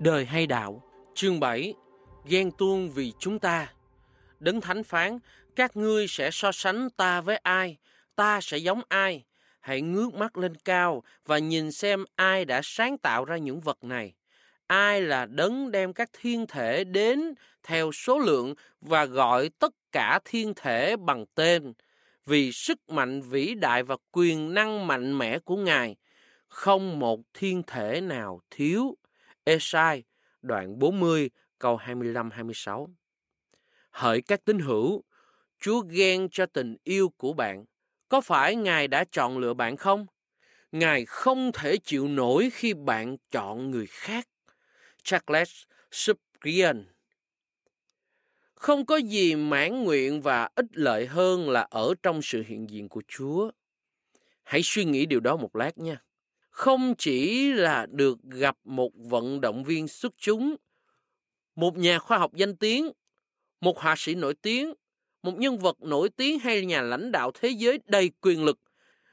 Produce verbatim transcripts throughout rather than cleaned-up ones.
Đời hay đạo, chương bảy, ghen tuông vì chúng ta. Đấng Thánh phán, các ngươi sẽ so sánh ta với ai, ta sẽ giống ai. Hãy ngước mắt lên cao và nhìn xem ai đã sáng tạo ra những vật này. Ai là đấng đem các thiên thể đến theo số lượng và gọi tất cả thiên thể bằng tên. Vì sức mạnh vĩ đại và quyền năng mạnh mẽ của Ngài, không một thiên thể nào thiếu. Ê-sai, đoạn bốn mươi, câu hai mươi lăm hai mươi sáu. Hỡi các tín hữu, Chúa ghen cho tình yêu của bạn. Có phải Ngài đã chọn lựa bạn không? Ngài không thể chịu nổi khi bạn chọn người khác. Charles Cyprian. Không có gì mãn nguyện và ích lợi hơn là ở trong sự hiện diện của Chúa. Hãy suy nghĩ điều đó một lát nha. Không chỉ là được gặp một vận động viên xuất chúng, một nhà khoa học danh tiếng, một họa sĩ nổi tiếng, một nhân vật nổi tiếng hay nhà lãnh đạo thế giới đầy quyền lực,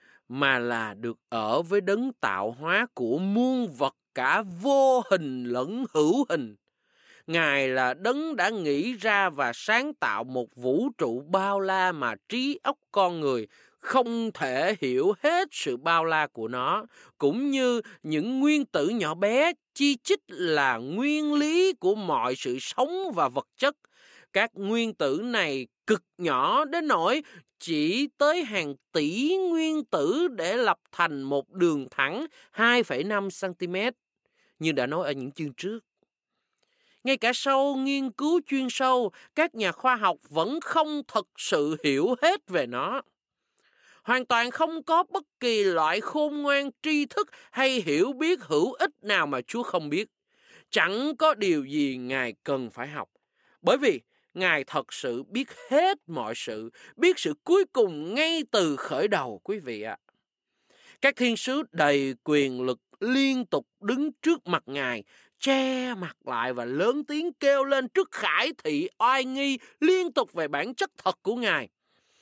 mà là được ở với đấng tạo hóa của muôn vật cả vô hình lẫn hữu hình. Ngài là đấng đã nghĩ ra và sáng tạo một vũ trụ bao la mà trí óc con người không thể hiểu hết sự bao la của nó, cũng như những nguyên tử nhỏ bé chi chít là nguyên lý của mọi sự sống và vật chất. Các nguyên tử này cực nhỏ đến nỗi chỉ tới hàng tỷ nguyên tử để lập thành một đường thẳng hai phẩy năm xăng-ti-mét, như đã nói ở những chương trước. Ngay cả sau nghiên cứu chuyên sâu, các nhà khoa học vẫn không thật sự hiểu hết về nó. Hoàn toàn không có bất kỳ loại khôn ngoan tri thức hay hiểu biết hữu ích nào mà Chúa không biết. Chẳng có điều gì Ngài cần phải học, bởi vì Ngài thật sự biết hết mọi sự, biết sự cuối cùng ngay từ khởi đầu, quý vị ạ. Các thiên sứ đầy quyền lực liên tục đứng trước mặt Ngài, che mặt lại và lớn tiếng kêu lên trước khải thị oai nghi liên tục về bản chất thật của Ngài.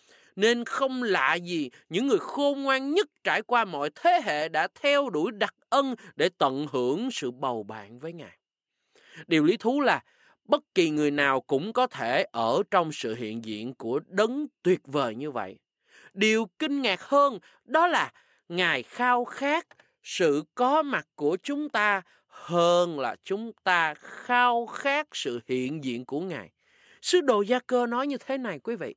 Nên không lạ gì những người khôn ngoan nhất trải qua mọi thế hệ đã theo đuổi đặc ân để tận hưởng sự bầu bạn với Ngài. Điều lý thú là bất kỳ người nào cũng có thể ở trong sự hiện diện của đấng tuyệt vời như vậy. Điều kinh ngạc hơn đó là Ngài khao khát sự có mặt của chúng ta hơn là chúng ta khao khát sự hiện diện của Ngài. Sứ đồ Gia-cơ nói như thế này quý vị.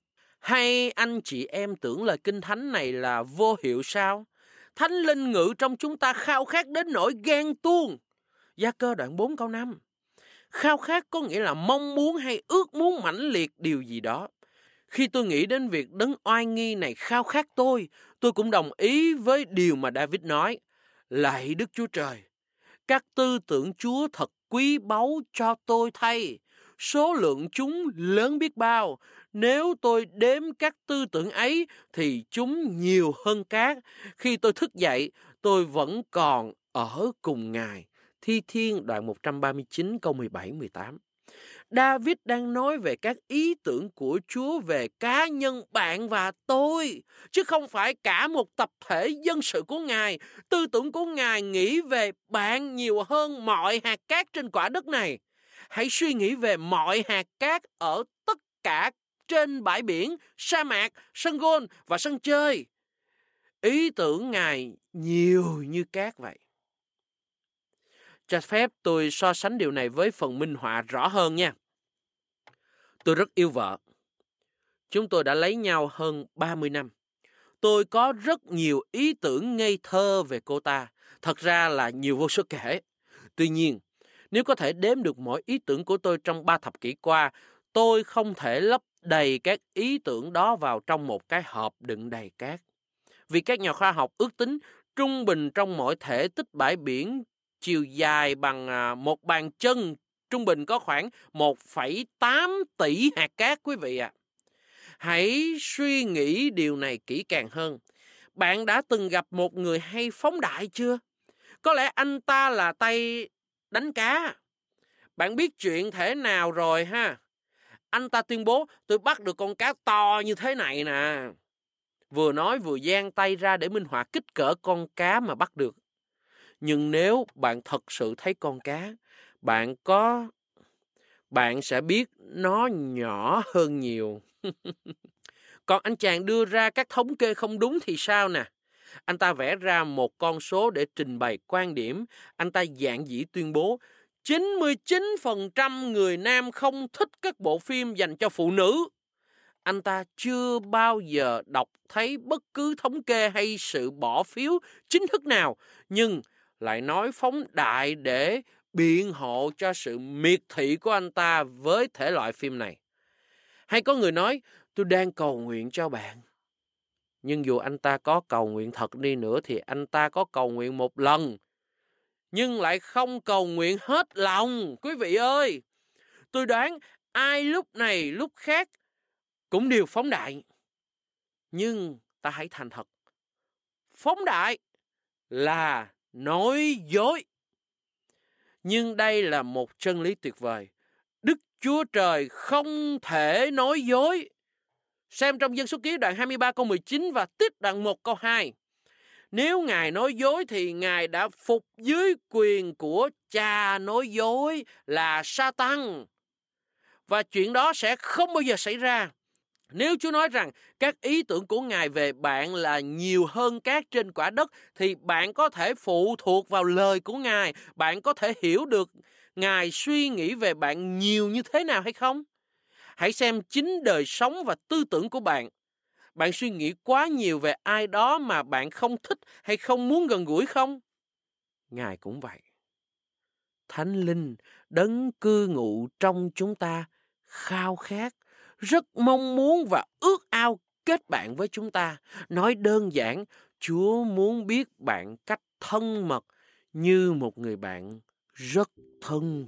Hay anh chị em tưởng lời Kinh Thánh này là vô hiệu sao? Thánh linh ngự trong chúng ta khao khát đến nỗi ghen tuông. Gia-cơ đoạn bốn câu năm. Khao khát có nghĩa là mong muốn hay ước muốn mãnh liệt điều gì đó. Khi tôi nghĩ đến việc đấng oai nghi này khao khát tôi, tôi cũng đồng ý với điều mà David nói. Lạy Đức Chúa Trời, các tư tưởng Chúa thật quý báu cho tôi thay. Số lượng chúng lớn biết bao. Nếu tôi đếm các tư tưởng ấy thì chúng nhiều hơn cát. Khi tôi thức dậy, tôi vẫn còn ở cùng Ngài. Thi Thiên đoạn một trăm ba mươi chín câu mười bảy mười tám. David đang nói về các ý tưởng của Chúa về cá nhân bạn và tôi, chứ không phải cả một tập thể dân sự của Ngài. Tư tưởng của Ngài nghĩ về bạn nhiều hơn mọi hạt cát trên quả đất này. Hãy suy nghĩ về mọi hạt cát ở tất cả trên bãi biển, sa mạc, sân golf và sân chơi. Ý tưởng Ngài nhiều như cát vậy. Cho phép tôi so sánh điều này với phần minh họa rõ hơn nha. Tôi rất yêu vợ. Chúng tôi đã lấy nhau hơn ba mươi năm. Tôi có rất nhiều ý tưởng ngây thơ về cô ta. Thật ra là nhiều vô số kể. Tuy nhiên, nếu có thể đếm được mỗi ý tưởng của tôi trong ba thập kỷ qua, tôi không thể lấp đầy các ý tưởng đó vào trong một cái hộp đựng đầy cát. Vì các nhà khoa học ước tính trung bình trong mỗi thể tích bãi biển chiều dài bằng một bàn chân, trung bình có khoảng một phẩy tám tỷ hạt cát quý vị ạ. À. Hãy suy nghĩ điều này kỹ càng hơn. Bạn đã từng gặp một người hay phóng đại chưa? Có lẽ anh ta là tay đánh cá. Bạn biết chuyện thế nào rồi ha? Anh ta tuyên bố tôi bắt được con cá to như thế này nè. Vừa nói vừa giang tay ra để minh họa kích cỡ con cá mà bắt được. Nhưng nếu bạn thật sự thấy con cá, bạn có bạn sẽ biết nó nhỏ hơn nhiều. Còn anh chàng đưa ra các thống kê không đúng thì sao nè? Anh ta vẽ ra một con số để trình bày quan điểm. Anh ta dạn dĩ tuyên bố chín mươi chín phần trăm người nam không thích các bộ phim dành cho phụ nữ. Anh ta chưa bao giờ đọc thấy bất cứ thống kê hay sự bỏ phiếu chính thức nào, nhưng lại nói phóng đại để biện hộ cho sự miệt thị của anh ta với thể loại phim này. Hay có người nói, tôi đang cầu nguyện cho bạn. Nhưng dù anh ta có cầu nguyện thật đi nữa thì anh ta có cầu nguyện một lần, nhưng lại không cầu nguyện hết lòng. Quý vị ơi, tôi đoán ai lúc này lúc khác cũng đều phóng đại. Nhưng ta hãy thành thật. Phóng đại là nói dối. Nhưng đây là một chân lý tuyệt vời. Đức Chúa Trời không thể nói dối. Xem trong Dân Số Ký đoạn hai mươi ba câu mười chín và Tít đoạn một câu hai. Nếu Ngài nói dối thì Ngài đã phục dưới quyền của cha nói dối là Sa-tan. Và chuyện đó sẽ không bao giờ xảy ra. Nếu Chúa nói rằng các ý tưởng của Ngài về bạn là nhiều hơn cát trên quả đất, thì bạn có thể phụ thuộc vào lời của Ngài. Bạn có thể hiểu được Ngài suy nghĩ về bạn nhiều như thế nào hay không? Hãy xem chính đời sống và tư tưởng của bạn. Bạn suy nghĩ quá nhiều về ai đó mà bạn không thích hay không muốn gần gũi không? Ngài cũng vậy. Thánh Linh đấng cư ngụ trong chúng ta khao khát, rất mong muốn và ước ao kết bạn với chúng ta. Nói đơn giản, Chúa muốn biết bạn cách thân mật như một người bạn rất thân.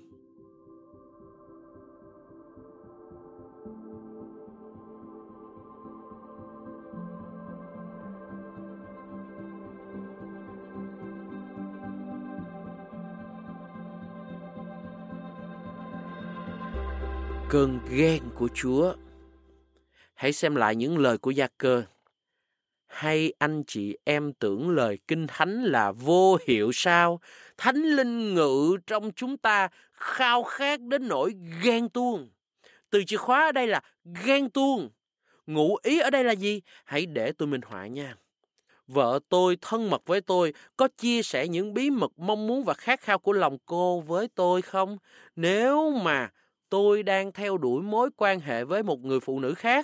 Cơn ghen của Chúa. Hãy xem lại những lời của Gia-cơ. Hay anh chị em tưởng lời Kinh Thánh là vô hiệu sao? Thánh Linh ngự trong chúng ta khao khát đến nỗi ghen tuông. Từ chìa khóa ở đây là ghen tuông. Ngụ ý ở đây là gì? Hãy để tôi minh họa nha. Vợ tôi thân mật với tôi, có chia sẻ những bí mật mong muốn và khát khao của lòng cô với tôi không? Nếu mà tôi đang theo đuổi mối quan hệ với một người phụ nữ khác?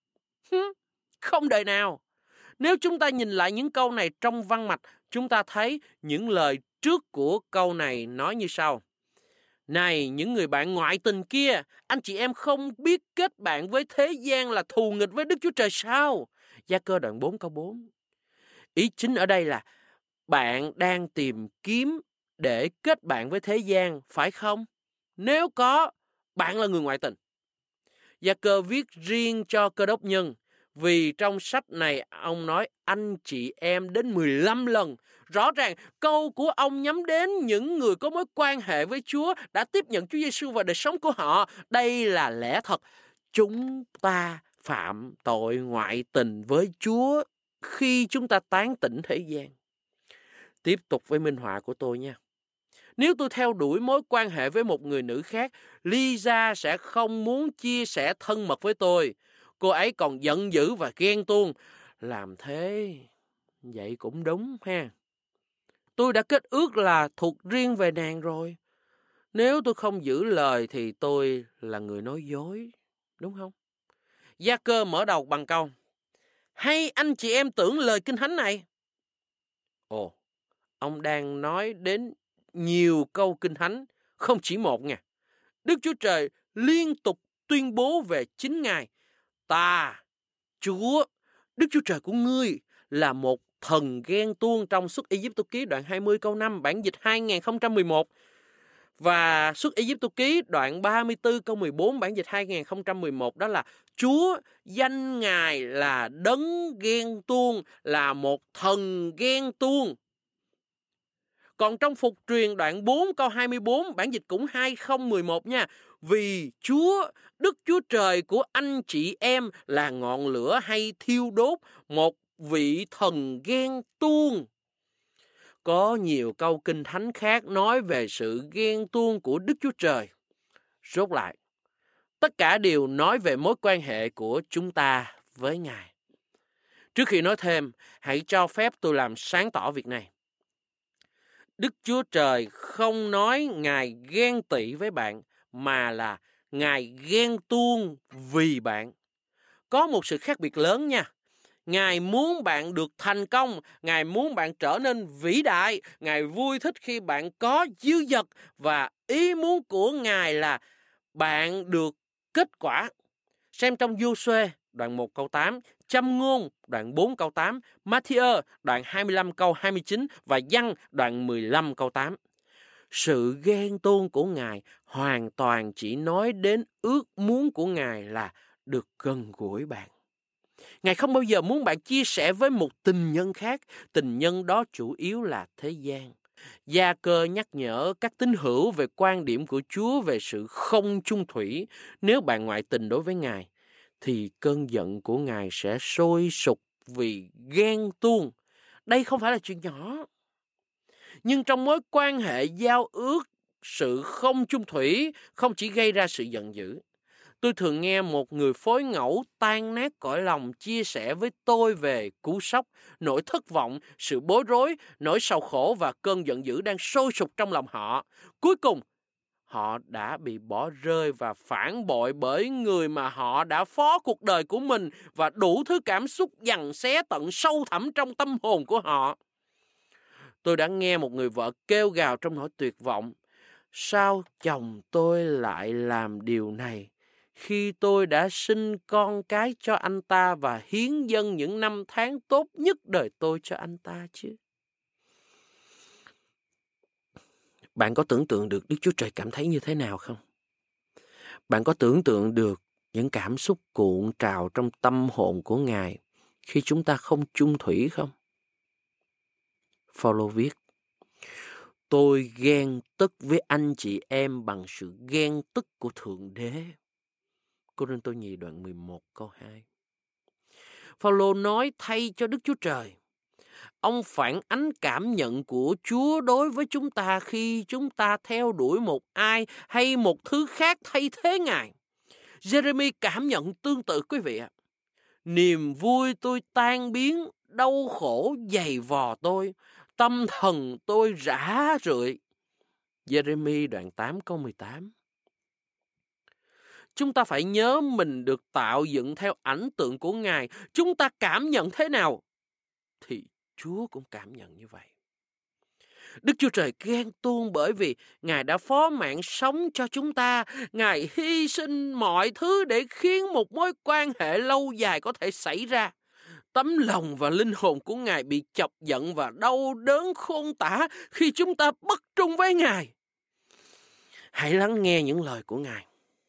Không đời nào. Nếu chúng ta nhìn lại những câu này trong văn mạch, chúng ta thấy những lời trước của câu này nói như sau. Này, những người bạn ngoại tình kia, anh chị em không biết kết bạn với thế gian là thù nghịch với Đức Chúa Trời sao? Gia-cơ đoạn bốn câu bốn. Ý chính ở đây là bạn đang tìm kiếm để kết bạn với thế gian, phải không? Nếu có, bạn là người ngoại tình. Gia-cơ viết riêng cho Cơ Đốc nhân, vì trong sách này ông nói anh chị em đến mười lăm lần. Rõ ràng câu của ông nhắm đến những người có mối quan hệ với Chúa, đã tiếp nhận Chúa Giêsu vào đời sống của họ. Đây là lẽ thật. Chúng ta phạm tội ngoại tình với Chúa khi chúng ta tán tỉnh thế gian. Tiếp tục với minh họa của tôi nha. Nếu tôi theo đuổi mối quan hệ với một người nữ khác, Lisa sẽ không muốn chia sẻ thân mật với tôi. Cô ấy còn giận dữ và ghen tuông. Làm thế, vậy cũng đúng ha. Tôi đã kết ước là thuộc riêng về nàng rồi. Nếu tôi không giữ lời thì tôi là người nói dối, đúng không? Gia-cơ mở đầu bằng câu, hay anh chị em tưởng lời Kinh Thánh này? Ồ, ông đang nói đến nhiều câu Kinh Thánh, không chỉ một nha. Đức Chúa Trời liên tục tuyên bố về chính Ngài. Ta, Chúa, Đức Chúa Trời của ngươi là một thần ghen tuông trong Xuất Ai-cập Ký đoạn hai mươi câu năm, bản dịch hai không một một. Và Xuất Ai-cập Ký đoạn ba mươi tư câu mười bốn, bản dịch hai không một một, đó là Chúa danh Ngài là đấng ghen tuông, là một thần ghen tuông. Còn trong Phục Truyền đoạn bốn câu hai mươi bốn, bản dịch cũng hai không một một nha. Vì Chúa, Đức Chúa Trời của anh chị em là ngọn lửa hay thiêu đốt, một vị thần ghen tuông. Có nhiều câu kinh thánh khác nói về sự ghen tuông của Đức Chúa Trời. Rốt lại, tất cả đều nói về mối quan hệ của chúng ta với Ngài. Trước khi nói thêm, hãy cho phép tôi làm sáng tỏ việc này. Đức Chúa Trời không nói Ngài ghen tị với bạn, mà là Ngài ghen tuông vì bạn. Có một sự khác biệt lớn nha. Ngài muốn bạn được thành công, Ngài muốn bạn trở nên vĩ đại, Ngài vui thích khi bạn có dư dật, và ý muốn của Ngài là bạn được kết quả. Xem trong Giô-suê đoạn một câu tám, Châm ngôn đoạn bốn câu tám, Ma-thi-ơ đoạn hai mươi lăm câu hai mươi chín và Giăng đoạn mười lăm câu tám. Sự ghen tuông của Ngài hoàn toàn chỉ nói đến ước muốn của Ngài là được gần gũi bạn. Ngài không bao giờ muốn bạn chia sẻ với một tình nhân khác, tình nhân đó chủ yếu là thế gian. Gia-cơ nhắc nhở các tín hữu về quan điểm của Chúa về sự không chung thủy. Nếu bạn ngoại tình đối với Ngài, thì cơn giận của Ngài sẽ sôi sục vì ghen tuông. Đây không phải là chuyện nhỏ. Nhưng trong mối quan hệ giao ước, sự không chung thủy không chỉ gây ra sự giận dữ. Tôi thường nghe một người phối ngẫu tan nát cõi lòng chia sẻ với tôi về cú sốc, nỗi thất vọng, sự bối rối, nỗi sầu khổ và cơn giận dữ đang sôi sục trong lòng họ. Cuối cùng, họ đã bị bỏ rơi và phản bội bởi người mà họ đã phó cuộc đời của mình, và đủ thứ cảm xúc giằng xé tận sâu thẳm trong tâm hồn của họ. Tôi đã nghe một người vợ kêu gào trong nỗi tuyệt vọng: sao chồng tôi lại làm điều này khi tôi đã sinh con cái cho anh ta và hiến dâng những năm tháng tốt nhất đời tôi cho anh ta chứ? Bạn có tưởng tượng được Đức Chúa Trời cảm thấy như thế nào không? Bạn có tưởng tượng được những cảm xúc cuộn trào trong tâm hồn của Ngài khi chúng ta không chung thủy không? Phaolô viết: tôi ghen tức với anh chị em bằng sự ghen tức của Thượng Đế. Cô-rinh-tô nhì đoạn mười một câu hai. Phaolô nói thay cho Đức Chúa Trời. Ông phản ánh cảm nhận của Chúa đối với chúng ta khi chúng ta theo đuổi một ai hay một thứ khác thay thế Ngài. Jeremy cảm nhận tương tự quý vị ạ. Niềm vui tôi tan biến, đau khổ dày vò tôi, tâm thần tôi rã rượi. Jeremy đoạn tám câu mười tám. Chúng ta phải nhớ mình được tạo dựng theo ảnh tượng của Ngài. Chúng ta cảm nhận thế nào thì Chúa cũng cảm nhận như vậy. Đức Chúa Trời ghen tuông bởi vì Ngài đã phó mạng sống cho chúng ta. Ngài hy sinh mọi thứ để khiến một mối quan hệ lâu dài có thể xảy ra. Tấm lòng và linh hồn của Ngài bị chọc giận và đau đớn khôn tả khi chúng ta bất trung với Ngài. Hãy lắng nghe những lời của Ngài.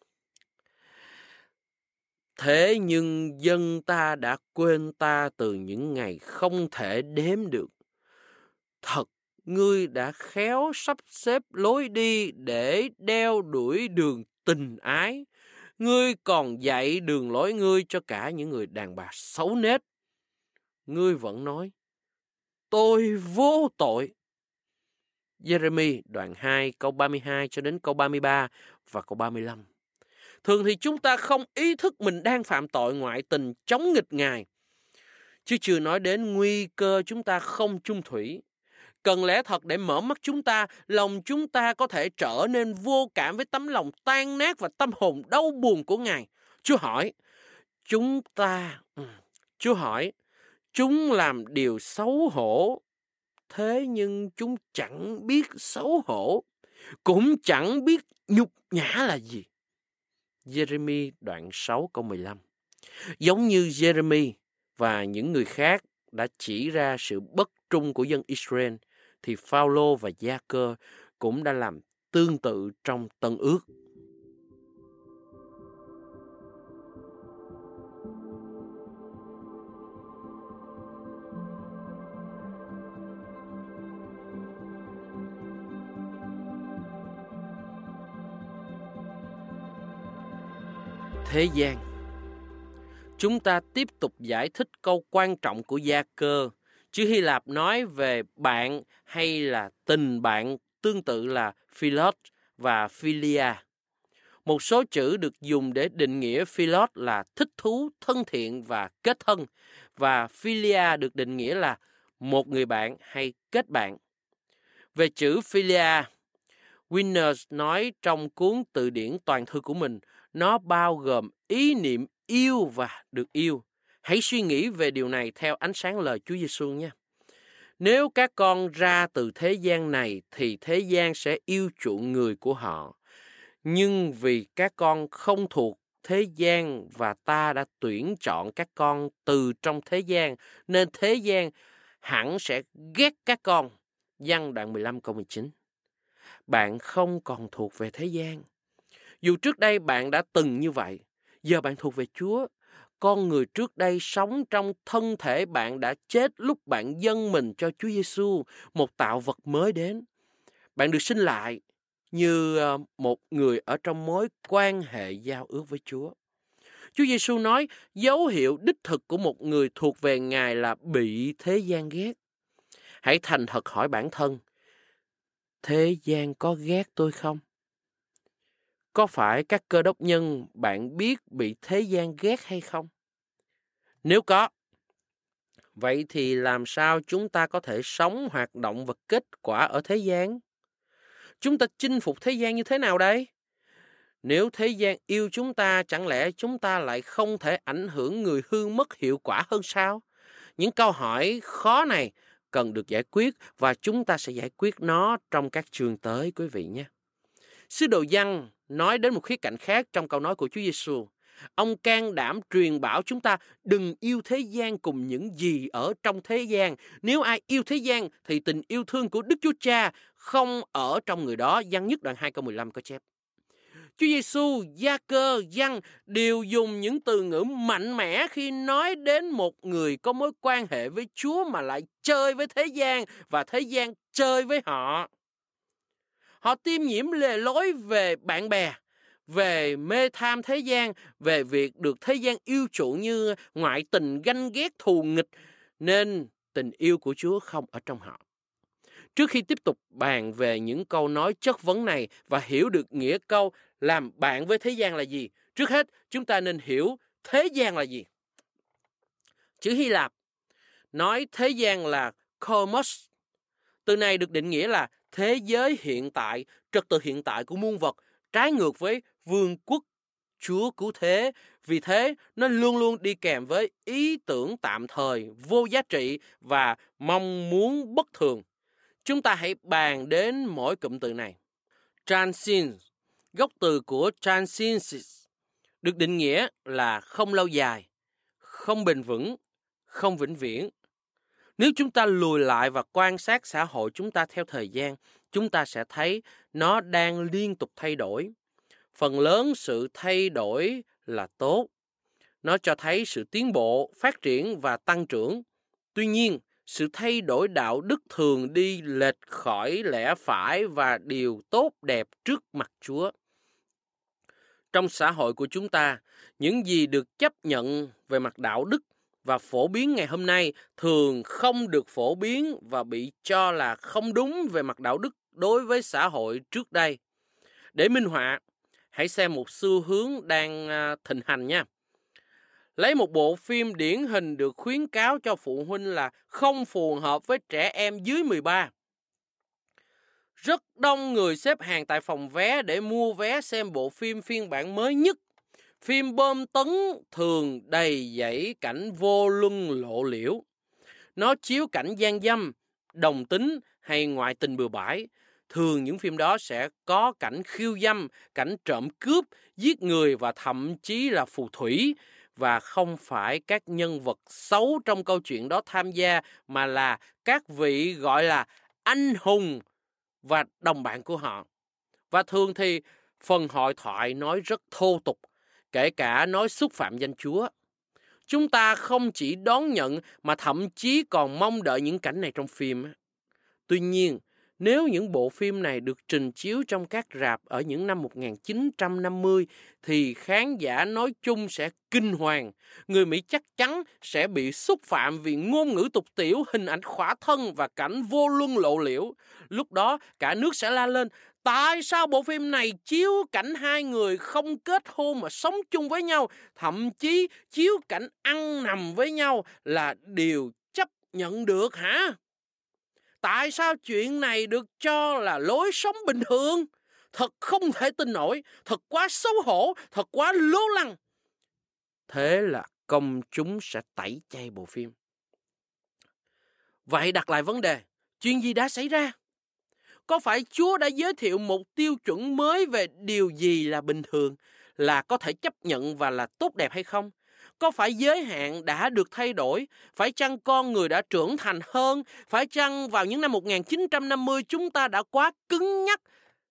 Thế nhưng dân ta đã quên ta từ những ngày không thể đếm được. Thật, ngươi đã khéo sắp xếp lối đi để đeo đuổi đường tình ái. Ngươi còn dạy đường lối ngươi cho cả những người đàn bà xấu nết. Ngươi vẫn nói, tôi vô tội. Jeremy đoạn hai câu ba mươi hai cho đến câu ba mươi ba và câu ba mươi lăm. Thường thì chúng ta không ý thức mình đang phạm tội ngoại tình chống nghịch Ngài, chứ chưa nói đến nguy cơ chúng ta không chung thủy. Cần lẽ thật để mở mắt chúng ta, lòng chúng ta có thể trở nên vô cảm với tấm lòng tan nát và tâm hồn đau buồn của Ngài. Chúa hỏi, chúng ta, Chúa hỏi, chúng làm điều xấu hổ, thế nhưng chúng chẳng biết xấu hổ, cũng chẳng biết nhục nhã là gì. Jeremy đoạn sáu câu mười lăm. Giống như Jeremy và những người khác đã chỉ ra sự bất trung của dân Israel, thì Phaolô và Gia-cơ cũng đã làm tương tự trong Tân Ước. Thế gian. Chúng ta tiếp tục giải thích câu quan trọng của Gia-cơ. Chữ Hy Lạp nói về bạn hay là tình bạn tương tự là philos và philia. Một số chữ được dùng để định nghĩa philos là thích thú, thân thiện và kết thân, và philia được định nghĩa là một người bạn hay kết bạn. Về chữ philia, Winners nói trong cuốn từ điển toàn thư của mình, nó bao gồm ý niệm yêu và được yêu. Hãy suy nghĩ về điều này theo ánh sáng lời Chúa Giêsu nha. Nếu các con ra từ thế gian này thì thế gian sẽ yêu chuộng người của họ. Nhưng vì các con không thuộc thế gian và ta đã tuyển chọn các con từ trong thế gian, nên thế gian hẳn sẽ ghét các con. Giăng đoạn mười lăm câu mười chín. Bạn không còn thuộc về thế gian. Dù trước đây bạn đã từng như vậy, giờ bạn thuộc về Chúa. Con người trước đây sống trong thân thể bạn đã chết lúc bạn dâng mình cho Chúa Giêsu, một tạo vật mới đến. Bạn được sinh lại như một người ở trong mối quan hệ giao ước với Chúa. Chúa Giêsu nói dấu hiệu đích thực của một người thuộc về Ngài là bị thế gian ghét. Hãy thành thật hỏi bản thân, thế gian có ghét tôi không? Có phải các cơ đốc nhân bạn biết bị thế gian ghét hay không? Nếu có, vậy thì làm sao chúng ta có thể sống, hoạt động và kết quả ở thế gian? Chúng ta chinh phục thế gian như thế nào đây? Nếu thế gian yêu chúng ta, chẳng lẽ chúng ta lại không thể ảnh hưởng người hư mất hiệu quả hơn sao? Những câu hỏi khó này cần được giải quyết và chúng ta sẽ giải quyết nó trong các chương tới quý vị nhé. Sứ đồ Giăng nói đến một khía cạnh khác trong câu nói của Chúa Giêsu. Ông can đảm truyền bảo chúng ta đừng yêu thế gian cùng những gì ở trong thế gian. Nếu ai yêu thế gian thì tình yêu thương của Đức Chúa Cha không ở trong người đó. Giăng nhất đoạn hai câu mười lăm có chép. Chúa Giêsu, Gia-cơ, Giăng đều dùng những từ ngữ mạnh mẽ khi nói đến một người có mối quan hệ với Chúa mà lại chơi với thế gian và thế gian chơi với họ. Họ tiêm nhiễm lề lối về bạn bè, về mê tham thế gian, về việc được thế gian yêu chuộng như ngoại tình, ganh ghét, thù nghịch, nên tình yêu của Chúa không ở trong họ. Trước khi tiếp tục bàn về những câu nói chất vấn này và hiểu được nghĩa câu làm bạn với thế gian là gì, trước hết chúng ta nên hiểu thế gian là gì. Chữ Hy Lạp nói thế gian là cosmos. Từ này được định nghĩa là thế giới hiện tại, trật tự hiện tại của muôn vật, trái ngược với vương quốc Chúa cứu thế. Vì thế, nó luôn luôn đi kèm với ý tưởng tạm thời, vô giá trị và mong muốn bất thường. Chúng ta hãy bàn đến mỗi cụm từ này. Transient, gốc từ của transiensis, được định nghĩa là không lâu dài, không bền vững, không vĩnh viễn. Nếu chúng ta lùi lại và quan sát xã hội chúng ta theo thời gian, chúng ta sẽ thấy nó đang liên tục thay đổi. Phần lớn sự thay đổi là tốt. Nó cho thấy sự tiến bộ, phát triển và tăng trưởng. Tuy nhiên, sự thay đổi đạo đức thường đi lệch khỏi lẽ phải và điều tốt đẹp trước mặt Chúa. Trong xã hội của chúng ta, những gì được chấp nhận về mặt đạo đức và phổ biến ngày hôm nay thường không được phổ biến và bị cho là không đúng về mặt đạo đức đối với xã hội trước đây. Để minh họa, hãy xem một xu hướng đang thịnh hành nha. Lấy một bộ phim điển hình được khuyến cáo cho phụ huynh là không phù hợp với trẻ em dưới mười ba. Rất đông người xếp hàng tại phòng vé để mua vé xem bộ phim phiên bản mới nhất. Phim bom tấn thường đầy dẫy cảnh vô luân lộ liễu. Nó chiếu cảnh gian dâm, đồng tính hay ngoại tình bừa bãi. Thường những phim đó sẽ có cảnh khiêu dâm, cảnh trộm cướp, giết người và thậm chí là phù thủy. Và không phải các nhân vật xấu trong câu chuyện đó tham gia, mà là các vị gọi là anh hùng và đồng bạn của họ. Và thường thì phần hội thoại nói rất thô tục, kể cả nói xúc phạm danh Chúa. Chúng ta không chỉ đón nhận mà thậm chí còn mong đợi những cảnh này trong phim. Tuy nhiên, Nếu những bộ phim này được trình chiếu trong các rạp ở những năm một nghìn chín trăm năm mươi, thì khán giả nói chung sẽ kinh hoàng. Người Mỹ chắc chắn sẽ bị xúc phạm vì ngôn ngữ tục tiểu, hình ảnh khỏa thân và cảnh vô luân lộ liễu. Lúc đó, cả nước sẽ la lên: tại sao bộ phim này chiếu cảnh hai người không kết hôn mà sống chung với nhau, thậm chí chiếu cảnh ăn nằm với nhau là điều chấp nhận được hả? Tại sao chuyện này được cho là lối sống bình thường? Thật không thể tin nổi, thật quá xấu hổ, thật quá lố lăng. Thế là công chúng sẽ tẩy chay bộ phim. Vậy đặt lại vấn đề, chuyện gì đã xảy ra? Có phải Chúa đã giới thiệu một tiêu chuẩn mới về điều gì là bình thường, là có thể chấp nhận và là tốt đẹp hay không? Có phải giới hạn đã được thay đổi? Phải chăng con người đã trưởng thành hơn? Phải chăng vào những năm một nghìn chín trăm năm mươi chúng ta đã quá cứng nhắc?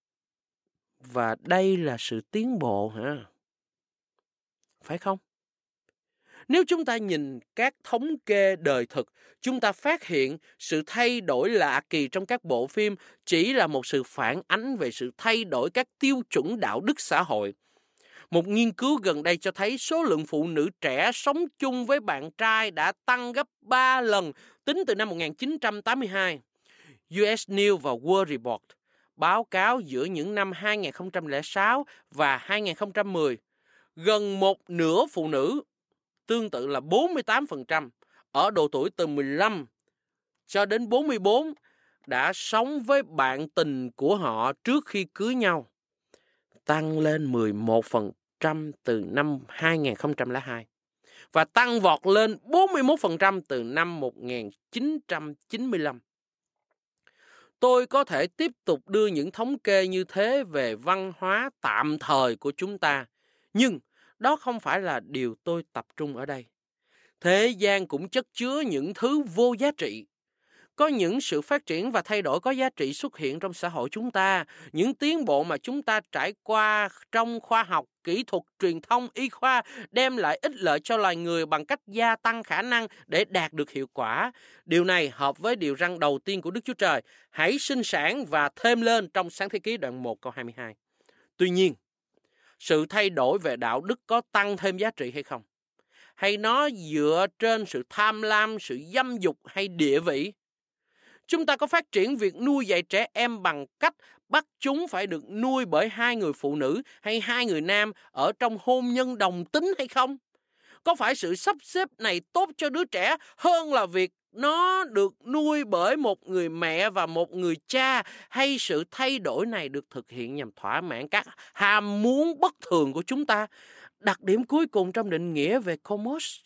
Và đây là sự tiến bộ hả? Phải không? Nếu chúng ta nhìn các thống kê đời thực, chúng ta phát hiện sự thay đổi lạ kỳ trong các bộ phim chỉ là một sự phản ánh về sự thay đổi các tiêu chuẩn đạo đức xã hội. Một nghiên cứu gần đây cho thấy số lượng phụ nữ trẻ sống chung với bạn trai đã tăng gấp ba lần tính từ năm một nghìn chín trăm tám mươi hai. u ét News và World Report báo cáo giữa những năm hai nghìn không trăm lẻ sáu và hai nghìn không trăm mười, gần một nửa phụ nữ, tương tự là bốn mươi tám phần trăm, ở độ tuổi từ mười lăm cho đến bốn mươi bốn đã sống với bạn tình của họ trước khi cưới nhau, tăng lên mười một phần trăm từ năm hai nghìn không trăm lẻ hai và tăng vọt lên bốn mươi mốt phần trăm từ năm một nghìn chín trăm chín mươi lăm. Tôi có thể tiếp tục đưa những thống kê như thế về văn hóa tạm thời của chúng ta, nhưng đó không phải là điều tôi tập trung ở đây. Thế gian cũng chất chứa những thứ vô giá trị. Có những sự phát triển và thay đổi có giá trị xuất hiện trong xã hội chúng ta. Những tiến bộ mà chúng ta trải qua trong khoa học, kỹ thuật, truyền thông, y khoa đem lại ích lợi cho loài người bằng cách gia tăng khả năng để đạt được hiệu quả. Điều này hợp với điều răn đầu tiên của Đức Chúa Trời: hãy sinh sản và thêm lên, trong Sáng Thế Ký đoạn một câu hai mươi hai. Tuy nhiên, sự thay đổi về đạo đức có tăng thêm giá trị hay không? Hay nó dựa trên sự tham lam, sự dâm dục hay địa vị? Chúng ta có phát triển việc nuôi dạy trẻ em bằng cách bắt chúng phải được nuôi bởi hai người phụ nữ hay hai người nam ở trong hôn nhân đồng tính hay không? Có phải sự sắp xếp này tốt cho đứa trẻ hơn là việc nó được nuôi bởi một người mẹ và một người cha, hay sự thay đổi này được thực hiện nhằm thỏa mãn các ham muốn bất thường của chúng ta? Đặc điểm cuối cùng trong định nghĩa về Komos: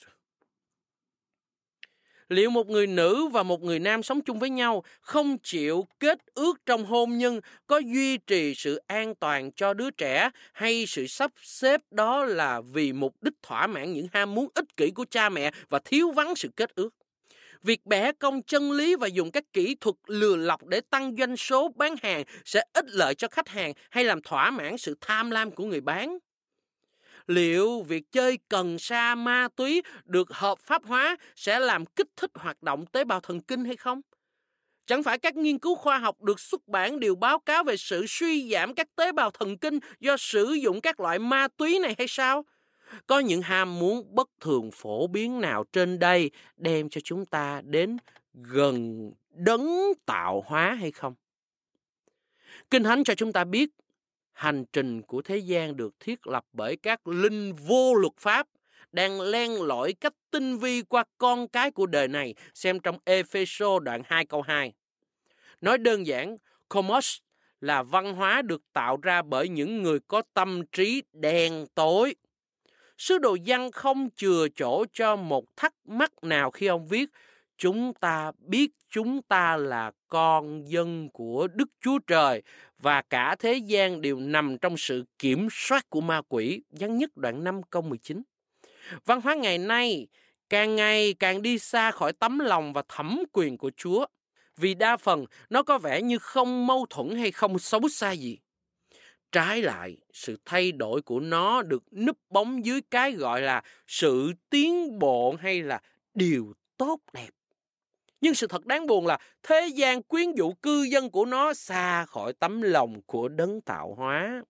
liệu một người nữ và một người nam sống chung với nhau, không chịu kết ước trong hôn nhân, có duy trì sự an toàn cho đứa trẻ, hay sự sắp xếp đó là vì mục đích thỏa mãn những ham muốn ích kỷ của cha mẹ và thiếu vắng sự kết ước? Việc bẻ cong chân lý và dùng các kỹ thuật lừa lọc để tăng doanh số bán hàng sẽ ích lợi cho khách hàng hay làm thỏa mãn sự tham lam của người bán? Liệu việc chơi cần sa, ma túy được hợp pháp hóa sẽ làm kích thích hoạt động tế bào thần kinh hay không? Chẳng phải các nghiên cứu khoa học được xuất bản đều báo cáo về sự suy giảm các tế bào thần kinh do sử dụng các loại ma túy này hay sao? Có những ham muốn bất thường phổ biến nào trên đây đem cho chúng ta đến gần đấng tạo hóa hay không? Kinh Thánh cho chúng ta biết hành trình của thế gian được thiết lập bởi các linh vô luật pháp đang len lỏi cách tinh vi qua con cái của đời này, xem trong Ê-phê-sô đoạn hai câu hai. Nói đơn giản, Komos là văn hóa được tạo ra bởi những người có tâm trí đen tối. Sứ đồ Giăng không chừa chỗ cho một thắc mắc nào khi ông viết: chúng ta biết chúng ta là con dân của Đức Chúa Trời và cả thế gian đều nằm trong sự kiểm soát của ma quỷ. Giăng nhất đoạn năm câu mười chín. Văn hóa ngày nay càng ngày càng đi xa khỏi tấm lòng và thẩm quyền của Chúa, vì đa phần nó có vẻ như không mâu thuẫn hay không xấu xa gì. Trái lại, sự thay đổi của nó được núp bóng dưới cái gọi là sự tiến bộ hay là điều tốt đẹp. Nhưng sự thật đáng buồn là thế gian quyến dụ cư dân của nó xa khỏi tấm lòng của đấng tạo hóa.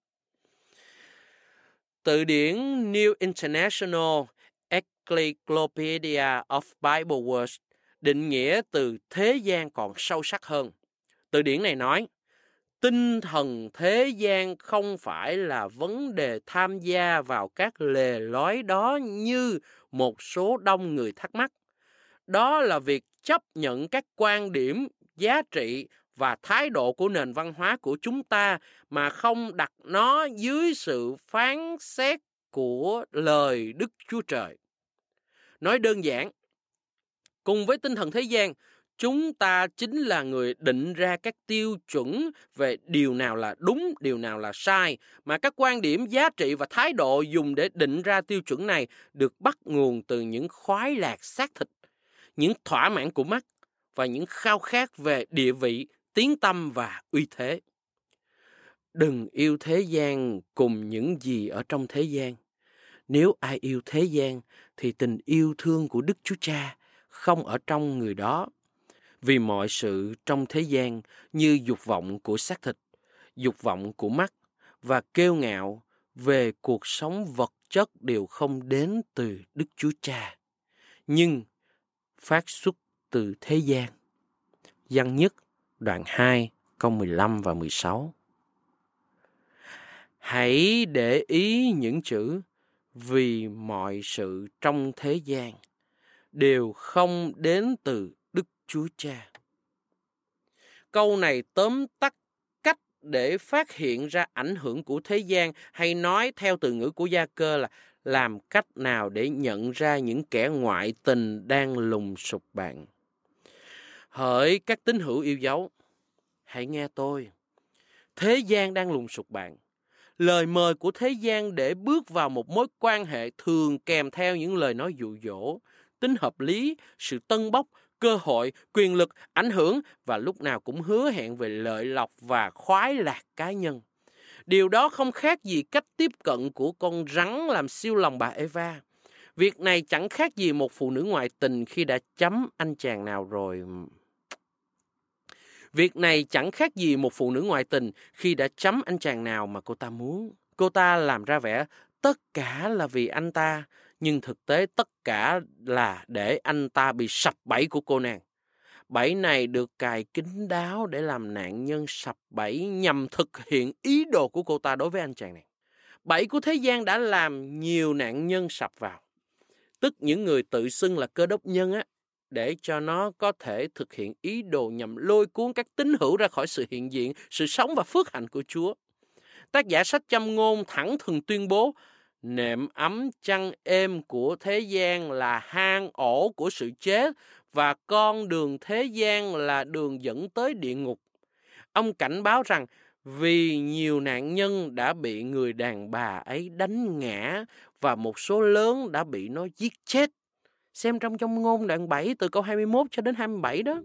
Từ điển New International Encyclopedia of Bible Words định nghĩa từ thế gian còn sâu sắc hơn. Từ điển này nói, tinh thần thế gian không phải là vấn đề tham gia vào các lề lối đó như một số đông người thắc mắc. Đó là việc chấp nhận các quan điểm, giá trị và thái độ của nền văn hóa của chúng ta mà không đặt nó dưới sự phán xét của lời Đức Chúa Trời. Nói đơn giản, cùng với tinh thần thế gian, chúng ta chính là người định ra các tiêu chuẩn về điều nào là đúng, điều nào là sai, mà các quan điểm, giá trị và thái độ dùng để định ra tiêu chuẩn này được bắt nguồn từ những khoái lạc xác thịt, những thỏa mãn của mắt và những khao khát về địa vị, tiếng tăm và uy thế. Đừng yêu thế gian cùng những gì ở trong thế gian. Nếu ai yêu thế gian thì tình yêu thương của Đức Chúa Cha không ở trong người đó. Vì mọi sự trong thế gian như dục vọng của xác thịt, dục vọng của mắt và kiêu ngạo về cuộc sống vật chất đều không đến từ Đức Chúa Cha, nhưng phát xuất từ thế gian. Giăng nhất đoạn hai câu mười lăm và mười sáu. Hãy để ý những chữ vì mọi sự trong thế gian đều không đến từ Đức Chúa Cha. Câu này tóm tắt cách để phát hiện ra ảnh hưởng của thế gian, hay nói theo từ ngữ của Gia-cơ là làm cách nào để nhận ra những kẻ ngoại tình đang lùng sục bạn. Hỡi các tín hữu yêu dấu, hãy nghe tôi. Thế gian đang lùng sục bạn. Lời mời của thế gian để bước vào một mối quan hệ thường kèm theo những lời nói dụ dỗ, tính hợp lý, sự tân bốc, cơ hội, quyền lực, ảnh hưởng và lúc nào cũng hứa hẹn về lợi lộc và khoái lạc cá nhân. Điều đó không khác gì cách tiếp cận của con rắn làm siêu lòng bà Eva. Việc này chẳng khác gì một phụ nữ ngoại tình khi đã chấm anh chàng nào rồi. Việc này chẳng khác gì một phụ nữ ngoại tình khi đã chấm anh chàng nào mà cô ta muốn. Cô ta làm ra vẻ tất cả là vì anh ta, nhưng thực tế tất cả là để anh ta bị sập bẫy của cô nàng. Bẫy này được cài kín đáo để làm nạn nhân sập bẫy nhằm thực hiện ý đồ của cô ta đối với anh chàng này. Bẫy của thế gian đã làm nhiều nạn nhân sập vào, tức những người tự xưng là cơ đốc nhân á, để cho nó có thể thực hiện ý đồ nhằm lôi cuốn các tín hữu ra khỏi sự hiện diện, sự sống và phước hạnh của Chúa. Tác giả sách Châm Ngôn thẳng thừng tuyên bố, nệm ấm chăn êm của thế gian là hang ổ của sự chết và con đường thế gian là đường dẫn tới địa ngục. Ông cảnh báo rằng vì nhiều nạn nhân đã bị người đàn bà ấy đánh ngã và một số lớn đã bị nó giết chết. Xem trong Châm Ngôn đoạn bảy từ câu hai mươi mốt cho đến hai mươi bảy đó.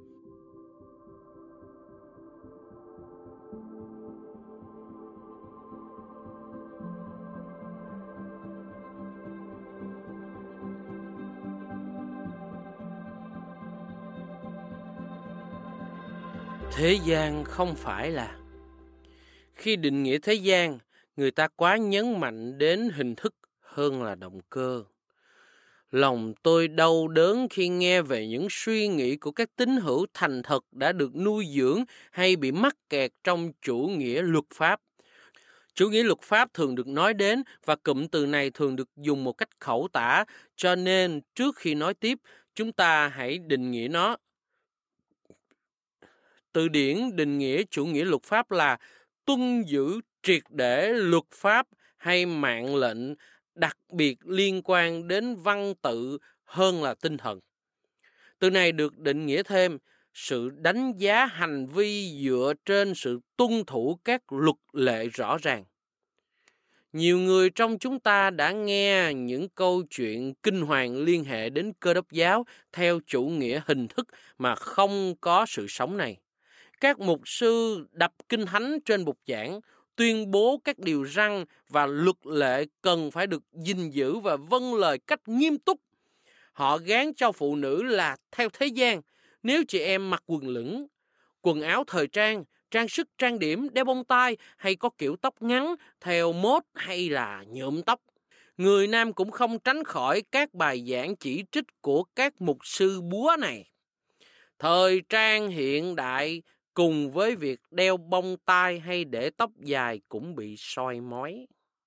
Thế gian không phải là. Khi định nghĩa thế gian, người ta quá nhấn mạnh đến hình thức hơn là động cơ. Lòng tôi đau đớn khi nghe về những suy nghĩ của các tín hữu thành thật đã được nuôi dưỡng hay bị mắc kẹt trong chủ nghĩa luật pháp. Chủ nghĩa luật pháp thường được nói đến và cụm từ này thường được dùng một cách khẩu tả, cho nên trước khi nói tiếp, chúng ta hãy định nghĩa nó. Từ điển định nghĩa chủ nghĩa luật pháp là tuân giữ triệt để luật pháp hay mạng lệnh, đặc biệt liên quan đến văn tự hơn là tinh thần. Từ này được định nghĩa thêm sự đánh giá hành vi dựa trên sự tuân thủ các luật lệ rõ ràng. Nhiều người trong chúng ta đã nghe những câu chuyện kinh hoàng liên hệ đến Cơ Đốc giáo theo chủ nghĩa hình thức mà không có sự sống này. Các mục sư đọc kinh thánh trên bục giảng, tuyên bố các điều răn và luật lệ cần phải được gìn giữ và vâng lời cách nghiêm túc. Họ gán cho phụ nữ là theo thế gian, Nếu chị em mặc quần lửng, quần áo thời trang, trang sức trang điểm, đeo bông tai hay có kiểu tóc ngắn theo mốt hay là nhuộm tóc, người nam cũng không tránh khỏi các bài giảng chỉ trích của các mục sư búa này. Thời trang hiện đại cùng với việc đeo bông tai hay để tóc dài cũng bị soi mói.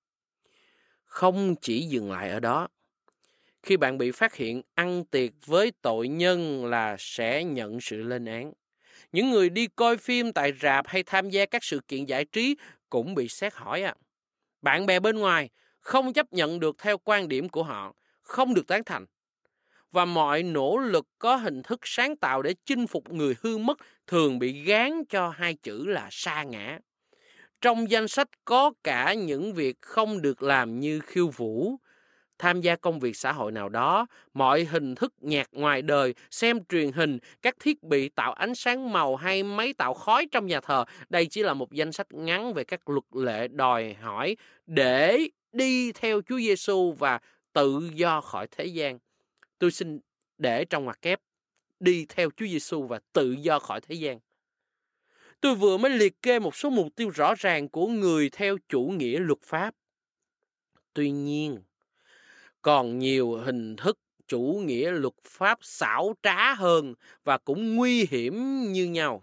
Không chỉ dừng lại ở đó. Khi bạn bị phát hiện ăn tiệc với tội nhân là sẽ nhận sự lên án. Những người đi coi phim tại rạp hay tham gia các sự kiện giải trí cũng bị xét hỏi. À. Bạn bè bên ngoài không chấp nhận được theo quan điểm của họ, không được tán thành. Và mọi nỗ lực có hình thức sáng tạo để chinh phục người hư mất thường bị gán cho hai chữ là sa ngã. Trong danh sách có cả những việc không được làm như khiêu vũ, tham gia công việc xã hội nào đó, mọi hình thức nhạc ngoài đời, xem truyền hình, các thiết bị tạo ánh sáng màu hay máy tạo khói trong nhà thờ. Đây chỉ là một danh sách ngắn về các luật lệ đòi hỏi để đi theo Chúa Giêsu và tự do khỏi thế gian. Tôi xin để trong ngoặc kép đi theo Chúa Giêsu và tự do khỏi thế gian. Tôi vừa mới liệt kê một số mục tiêu rõ ràng của người theo chủ nghĩa luật pháp. Tuy nhiên, còn nhiều hình thức chủ nghĩa luật pháp xảo trá hơn và cũng nguy hiểm như nhau.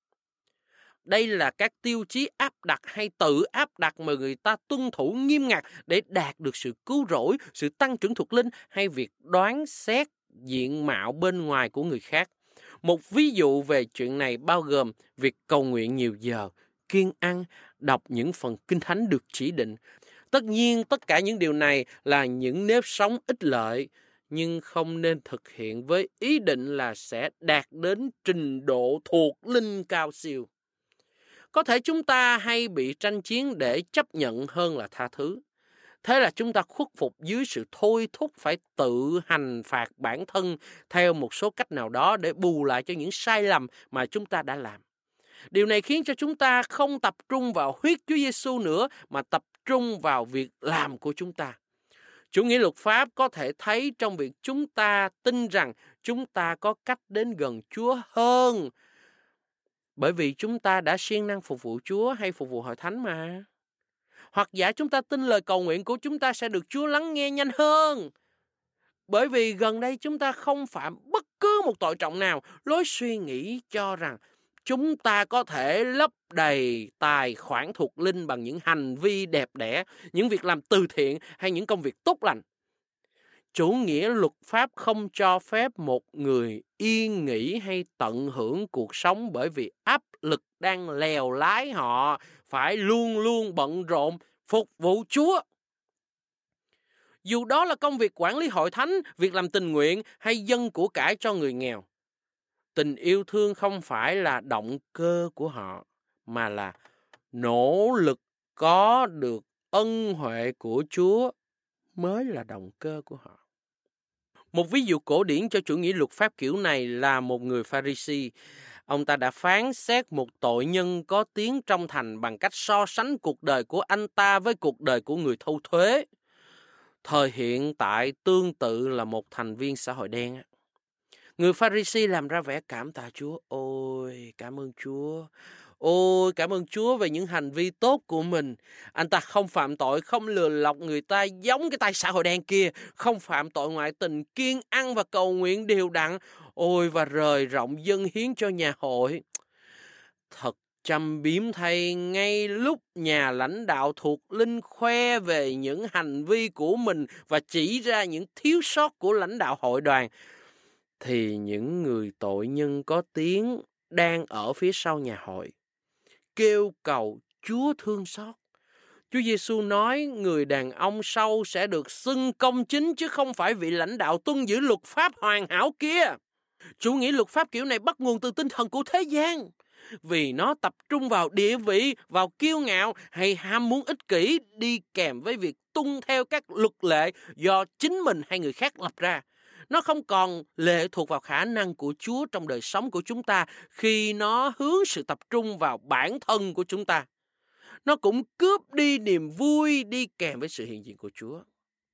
Đây là các tiêu chí áp đặt hay tự áp đặt mà người ta tuân thủ nghiêm ngặt để đạt được sự cứu rỗi, sự tăng trưởng thuộc linh hay việc đoán xét diện mạo bên ngoài của người khác. Một ví dụ về chuyện này bao gồm việc cầu nguyện nhiều giờ, kiêng ăn, đọc những phần kinh thánh được chỉ định. Tất nhiên, tất cả những điều này là những nếp sống ích lợi, nhưng không nên thực hiện với ý định là sẽ đạt đến trình độ thuộc linh cao siêu. Có thể chúng ta hay bị tranh chiến để chấp nhận hơn là tha thứ. Thế là chúng ta khuất phục dưới sự thôi thúc phải tự hành phạt bản thân theo một số cách nào đó để bù lại cho những sai lầm mà chúng ta đã làm. Điều này khiến cho chúng ta không tập trung vào huyết Chúa Giêsu nữa mà tập trung vào việc làm của chúng ta. Chủ nghĩa luật pháp có thể thấy trong việc chúng ta tin rằng chúng ta có cách đến gần Chúa hơn bởi vì chúng ta đã siêng năng phục vụ Chúa hay phục vụ hội thánh mà. Hoặc giả chúng ta tin lời cầu nguyện của chúng ta sẽ được Chúa lắng nghe nhanh hơn. Bởi vì gần đây chúng ta không phạm bất cứ một tội trọng nào, lối suy nghĩ cho rằng chúng ta có thể lấp đầy tài khoản thuộc linh bằng những hành vi đẹp đẽ, những việc làm từ thiện hay những công việc tốt lành. Chủ nghĩa luật pháp không cho phép một người yên nghỉ hay tận hưởng cuộc sống bởi vì áp lực đang lèo lái họ phải luôn luôn bận rộn phục vụ Chúa. Dù đó là công việc quản lý hội thánh, việc làm tình nguyện hay dâng của cải cho người nghèo. Tình yêu thương không phải là động cơ của họ, mà là nỗ lực có được ân huệ của Chúa mới là động cơ của họ. Một ví dụ cổ điển cho chủ nghĩa luật pháp kiểu này là một người Pha-ri-si. Ông ta đã phán xét một tội nhân có tiếng trong thành bằng cách so sánh cuộc đời của anh ta với cuộc đời của người thu thuế. Thời hiện tại tương tự là một thành viên xã hội đen. Người Pha-ri-si làm ra vẻ cảm tạ Chúa. Ôi, cảm ơn Chúa. Ôi, cảm ơn Chúa về những hành vi tốt của mình. Anh ta không phạm tội, không lừa lọc người ta giống cái tay xã hội đen kia. Không phạm tội ngoại tình, kiêng ăn và cầu nguyện đều đặn. Ôi, và rời rộng dâng hiến cho nhà hội. Thật chăm biếm thay, ngay lúc nhà lãnh đạo thuộc linh khoe về những hành vi của mình và chỉ ra những thiếu sót của lãnh đạo hội đoàn, thì những người tội nhân có tiếng đang ở phía sau nhà hội kêu cầu Chúa thương xót. Chúa Giêsu nói người đàn ông sau sẽ được xưng công chính chứ không phải vị lãnh đạo tuân giữ luật pháp hoàn hảo kia. Chủ nghĩa luật pháp kiểu này bắt nguồn từ tinh thần của thế gian, vì nó tập trung vào địa vị, vào kiêu ngạo hay ham muốn ích kỷ đi kèm với việc tuân theo các luật lệ do chính mình hay người khác lập ra. Nó không còn lệ thuộc vào khả năng của Chúa trong đời sống của chúng ta khi nó hướng sự tập trung vào bản thân của chúng ta. Nó cũng cướp đi niềm vui đi kèm với sự hiện diện của Chúa.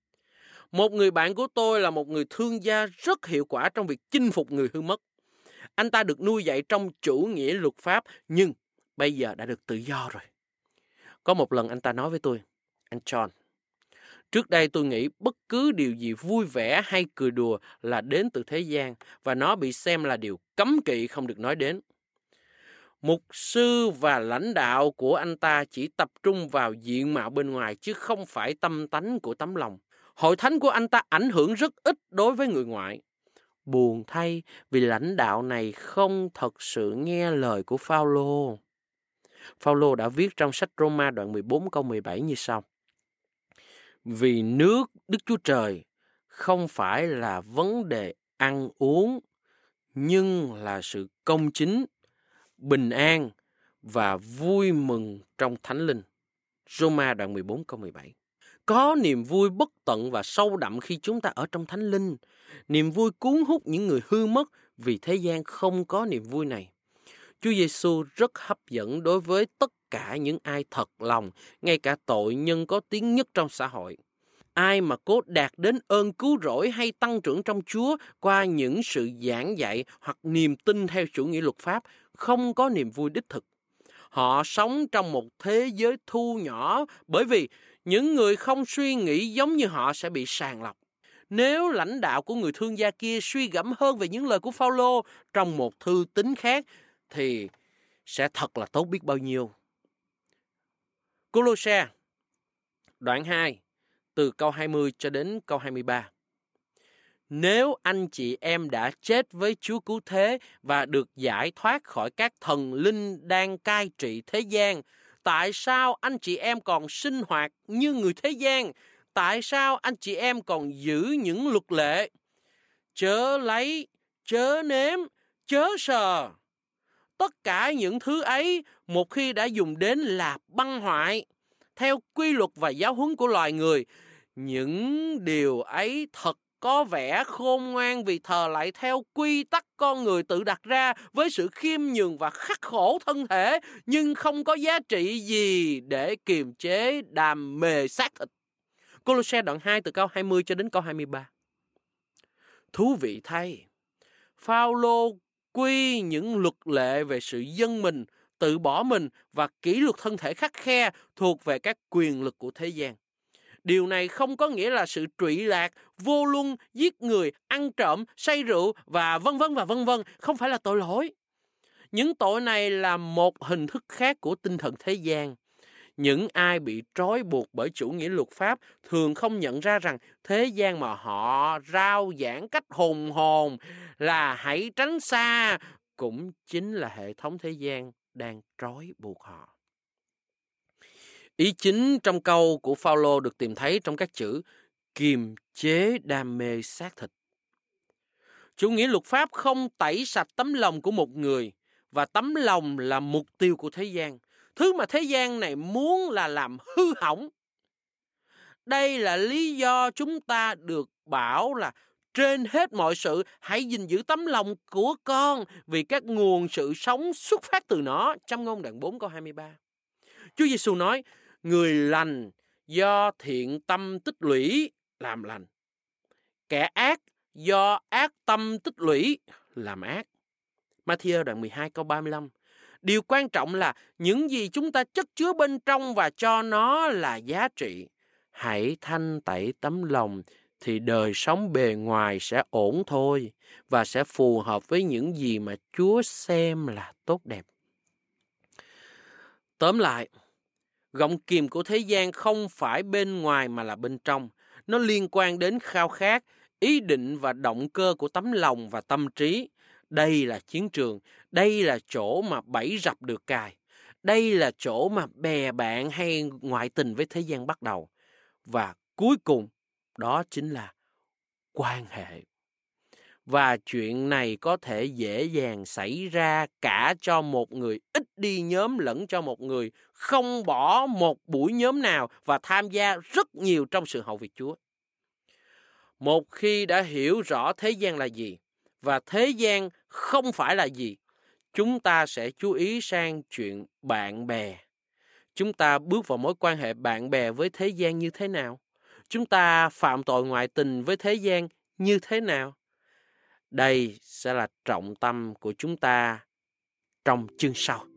Một người bạn của tôi là một người thương gia rất hiệu quả trong việc chinh phục người hư mất. Anh ta được nuôi dạy trong chủ nghĩa luật pháp, nhưng bây giờ đã được tự do rồi. Có một lần anh ta nói với tôi, anh John, trước đây tôi nghĩ bất cứ điều gì vui vẻ hay cười đùa là đến từ thế gian và nó bị xem là điều cấm kỵ không được nói đến. Mục sư và lãnh đạo của anh ta chỉ tập trung vào diện mạo bên ngoài chứ không phải tâm tánh của tấm lòng. Hội thánh của anh ta ảnh hưởng rất ít đối với người ngoại. Buồn thay vì lãnh đạo này không thật sự nghe lời của Phao-lô. Phao-lô đã viết trong sách Roma đoạn mười bốn câu mười bảy như sau. Vì nước Đức Chúa Trời không phải là vấn đề ăn uống, nhưng là sự công chính, bình an và vui mừng trong Thánh Linh. Roma đoạn mười bốn câu mười bảy. Có niềm vui bất tận và sâu đậm khi chúng ta ở trong Thánh Linh. Niềm vui cuốn hút những người hư mất vì thế gian không có niềm vui này. Chúa Giêsu rất hấp dẫn đối với tất cả những ai thật lòng, ngay cả tội nhân có tiếng nhất trong xã hội. Ai mà cố đạt đến ơn cứu rỗi hay tăng trưởng trong Chúa qua những sự giảng dạy hoặc niềm tin theo chủ nghĩa luật pháp không có niềm vui đích thực. Họ sống trong một thế giới thu nhỏ bởi vì những người không suy nghĩ giống như họ sẽ bị sàng lọc. Nếu lãnh đạo của người thương gia kia suy gẫm hơn về những lời của Phao-lô trong một thư tín khác thì sẽ thật là tốt biết bao nhiêu. Cô-lô-se đoạn hai từ câu hai mươi cho đến câu hai mươi ba. Nếu anh chị em đã chết với Chúa Cứu Thế và được giải thoát khỏi các thần linh đang cai trị thế gian, tại sao anh chị em còn sinh hoạt như người thế gian? Tại sao anh chị em còn giữ những luật lệ? Chớ lấy, chớ nếm, chớ sờ. Tất cả những thứ ấy một khi đã dùng đến là băng hoại. Theo quy luật và giáo huấn của loài người, những điều ấy thật có vẻ khôn ngoan vì thờ lại theo quy tắc con người tự đặt ra với sự khiêm nhường và khắc khổ thân thể, nhưng không có giá trị gì để kiềm chế đam mê xác thịt. Cô-lô-se đoạn hai từ câu hai mươi cho đến câu hai mươi ba. Thú vị thay, Phao-lô quy những luật lệ về sự dâng mình, tự bỏ mình và kỷ luật thân thể khắt khe thuộc về các quyền lực của thế gian. Điều này không có nghĩa là sự trụy lạc, vô luân, giết người, ăn trộm, say rượu và vân vân và vân vân không phải là tội lỗi. Những tội này là một hình thức khác của tinh thần thế gian. Những ai bị trói buộc bởi chủ nghĩa luật pháp thường không nhận ra rằng thế gian mà họ rao giảng cách hùng hồn là hãy tránh xa cũng chính là hệ thống thế gian đang trói buộc họ. Ý chính trong câu của Phao-lô được tìm thấy trong các chữ kiềm chế đam mê xác thịt. Chủ nghĩa luật pháp không tẩy sạch tấm lòng của một người, và tấm lòng là mục tiêu của thế gian. Thứ mà thế gian này muốn là làm hư hỏng. Đây là lý do chúng ta được bảo là trên hết mọi sự hãy gìn giữ tấm lòng của con, vì các nguồn sự sống xuất phát từ nó. Trong Ngôn đoạn bốn câu hai mươi ba. Chúa Giêsu nói, người lành do thiện tâm tích lũy làm lành, kẻ ác do ác tâm tích lũy làm ác. Ma-thi-ơ đoạn mười hai câu ba mươi lăm. Điều quan trọng là những gì chúng ta chất chứa bên trong và cho nó là giá trị. Hãy thanh tẩy tấm lòng thì đời sống bề ngoài sẽ ổn thôi và sẽ phù hợp với những gì mà Chúa xem là tốt đẹp. Tóm lại, gọng kìm của thế gian không phải bên ngoài mà là bên trong. Nó liên quan đến khao khát, ý định và động cơ của tấm lòng và tâm trí. Đây là chiến trường, đây là chỗ mà bẫy rập được cài. Đây là chỗ mà bè bạn hay ngoại tình với thế gian bắt đầu. Và cuối cùng, đó chính là quan hệ. Và chuyện này có thể dễ dàng xảy ra cả cho một người ít đi nhóm lẫn cho một người không bỏ một buổi nhóm nào và tham gia rất nhiều trong sự hầu việc Chúa. Một khi đã hiểu rõ thế gian là gì và thế gian không phải là gì, chúng ta sẽ chú ý sang chuyện bạn bè. Chúng ta bước vào mối quan hệ bạn bè với thế gian như thế nào? Chúng ta phạm tội ngoại tình với thế gian như thế nào? Đây sẽ là trọng tâm của chúng ta trong chương sau.